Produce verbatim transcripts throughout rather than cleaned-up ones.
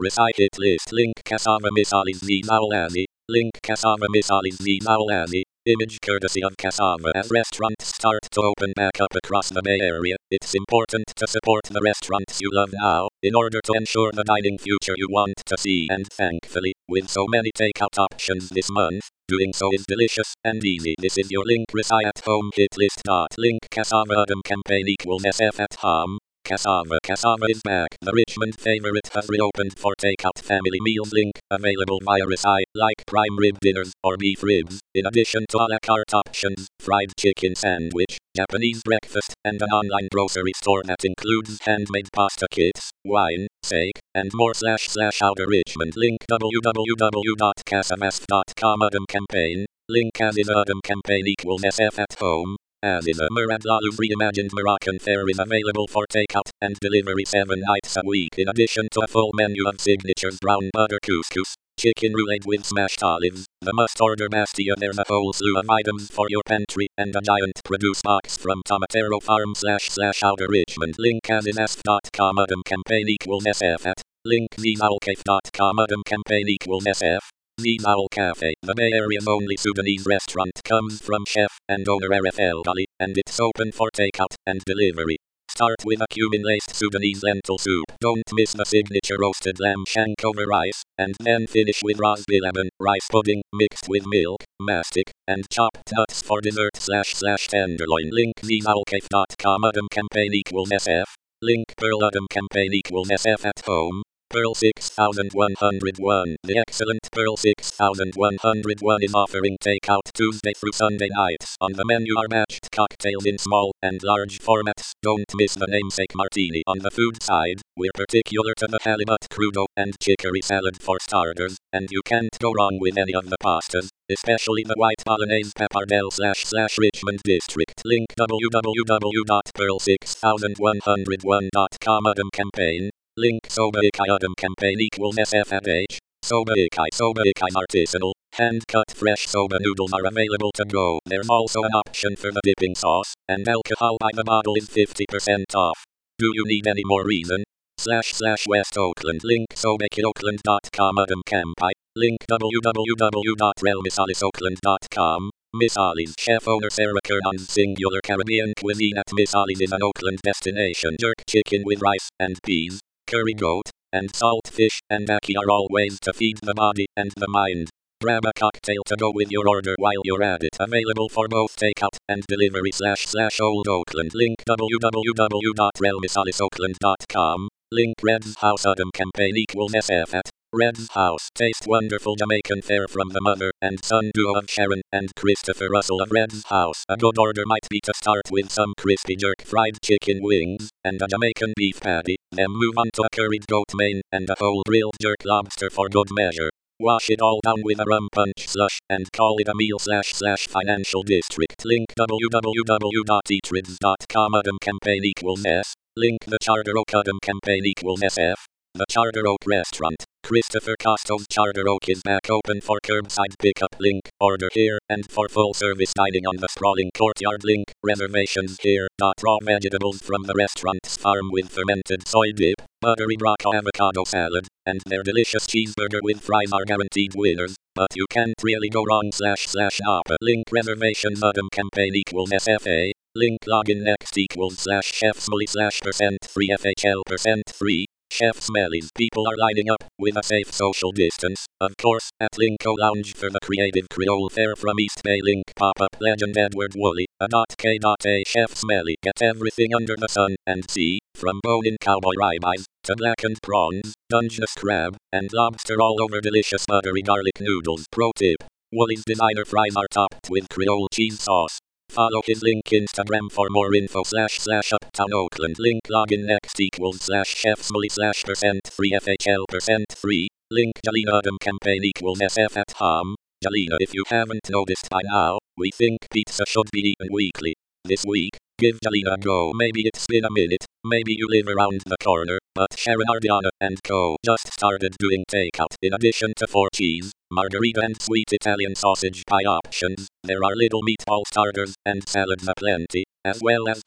Recite it list. Link Kasama Misali Z Maulani. Link Kasama Misali Z Maulani. Image courtesy of Kasama. As restaurants start to open back up across the Bay Area, it's important to support the restaurants you love now, in order to ensure the dining future you want to see. And thankfully, with so many takeout options this month, doing so is delicious and easy. This is your link. Recite at home hit list. Link Kasama Adam campaign equals S F at home. Kasama. Kasama is back. The Richmond favorite has reopened for takeout family meals. Link available via Recite, like prime rib dinners or beef ribs, in addition to a la carte options, fried chicken sandwich, Japanese breakfast, and an online grocery store that includes handmade pasta kits, wine, steak, and more. Slash slash outer Richmond. Link w w w dot kasamasf dot com. Adam campaign. Link as is Adam campaign equals S F at home. As is a Murad Lalou's reimagined Moroccan fare is available for takeout and delivery seven nights a week, in addition to a full menu of signatures brown butter couscous, chicken roulade with smashed olives, the must-order Bastia. There's a whole slew of items for your pantry, and a giant produce box from Tomatero Farm slash slash outer Richmond. Link as is asf dot com. Adam campaign equals S F at. Link zizalcafe dot com. Adam campaign equals S F. Zizal Cafe, the Bay Area's only Sudanese restaurant, comes from chef and owner R F L Ali, and it's open for takeout and delivery. Start with a cumin-laced Sudanese lentil soup. Don't miss the signature roasted lamb shank over rice, and then finish with ras bilaban, rice pudding, mixed with milk, mastic, and chopped nuts for dessert slash slash tenderloin. Link zizalcafe dot com. Adam campaign equals S F. Link Pearl Adam campaign equals S F at home. Pearl six thousand one hundred one. The excellent Pearl six thousand one hundred one is offering takeout Tuesday through Sunday nights. On the menu are matched cocktails in small and large formats. Don't miss the namesake martini. On the food side, we're particular to the halibut crudo and chicory salad for starters, and you can't go wrong with any of the pastas, especially the white bolognese pappardelle slash slash Richmond district. Link w w w dot pearl six thousand one hundred one dot com. Adam campaign. Link Soba Ikai Adam campaign equals S F at H. Soba Ikai. Soba Ikai's artisanal, hand-cut fresh soba noodles are available to go. There's also an option for the dipping sauce, and alcohol by the bottle is fifty percent off. Do you need any more reason? Slash slash West Oakland. Link sobaki oakland dot com. Adam campai. Link w w w dot real misalis oakland dot com. Misali's chef owner Sarah Kernan's singular Caribbean cuisine at Misali's is an Oakland destination. Jerk chicken with rice and peas, curry goat, and salt fish, and ackee are all ways to feed the body and the mind. Grab a cocktail to go with your order while you're at it. Available for both takeout and delivery slash slash Old Oakland. Link w w w dot real misalis oakland dot com. Link Red's House Adam campaign equals S F at. Red's House. Taste wonderful Jamaican fare from the mother and son duo of Sharon and Christopher Russell of Red's House. A good order might be to start with some crispy jerk fried chicken wings and a Jamaican beef patty, then move on to a curried goat main and a whole grilled jerk lobster for good measure. Wash it all down with a rum punch slush and call it a meal slash slash financial district. Link w w w dot eatrids dot com. Adam campaign equals S. Link the Charter Oak Adam campaign equals S F. The Charter Oak Restaurant, Christopher Costo's Charter Oak, is back open for curbside pickup. Link order here, and for full service dining on the sprawling courtyard. Link reservations here. Raw vegetables from the restaurant's farm with fermented soy dip, buttery Braca avocado salad, and their delicious cheeseburger with fries are guaranteed winners, but you can't really go wrong slash slash Napa. Link reservations Adam campaign equals S F A. Link login next equals slash chef smelly slash percent three F H L percent three. Chef Smelly's. People are lining up, with a safe social distance, of course, at Linko Lounge for the creative Creole fare from East Bay. Link pop-up legend Edward Woolley, a .k. A Chef Smelly. Get everything under the sun and sea, from bone-in cowboy ribeyes, to blackened prawns, Dungeness crab, and lobster, all over delicious buttery garlic noodles. Pro tip: Woolley's designer fries are topped with Creole cheese sauce. Follow his link Instagram for more info slash slash Uptown Oakland. Link login next equals slash chef smelly slash percent three F H L percent three. Link Jalina Adam campaign equals S F at home. Jalina, if you haven't noticed by now, we think pizza should be eaten weekly. This week, give Jalina a go. Maybe it's been a minute, maybe you live around the corner, but Sharon Ardiana and co. just started doing takeout. In addition to four cheese, margarita and sweet Italian sausage pie options, there are little meatball starters and salads aplenty, as well as cook at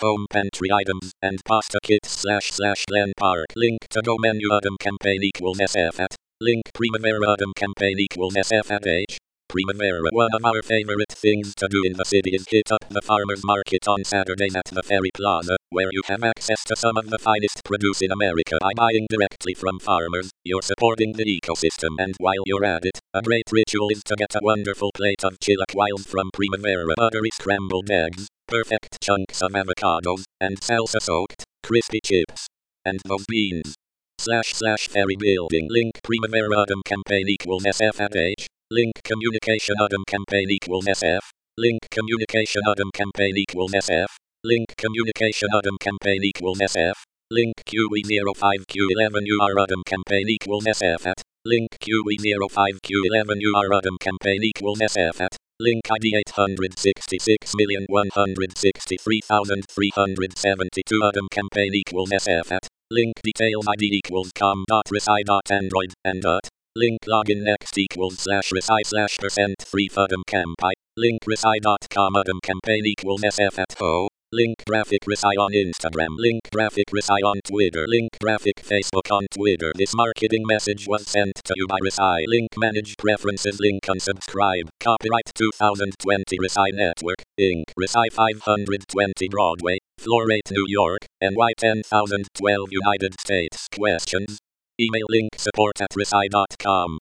home pantry items, and pasta kits slash slash Glen Park. Link to go menu Adam campaign equals S F at. Link Primavera Adam campaign equals S F at H. Primavera. One of our favorite things to do in the city is hit up the farmers market on Saturdays at the Ferry Plaza, where you have access to some of the finest produce in America. By buying directly from farmers, you're supporting the ecosystem, and while you're at it, a great ritual is to get a wonderful plate of chilaquiles from Primavera. Buttery scrambled eggs, perfect chunks of avocados, and salsa-soaked, crispy chips. And those beans. Slash slash ferry building. Link Primavera Adam campaign equals S F at H. Link communication Adam campaign equals S F. Link communication Adam campaign equals S F. Link communication Adam campaign equals S F. Link Q E zero five Q eleven U R Adam campaign equals S F at. Link Q E zero five Q eleven U R Adam campaign equals S F at. Link I D eight hundred sixty-six million one hundred sixty-three thousand three hundred seventy-two Adam campaign equals S F at. Link details I D equals com.resi.android and dot. Link login next equals slash resi slash percent three Adam campi. Link resi dot com Adam campaign equals S F at ho. Link graphic resi on Instagram. Link graphic resi on Twitter. Link graphic Facebook on Twitter. This marketing message was sent to you by Resi. Link manage preferences. Link unsubscribe. Copyright two thousand twenty Resi Network, Incorporated. Resi five hundred twenty Broadway, Floor eight New York, N Y ten thousand twelve United States. Questions? Email link support at resi dot com.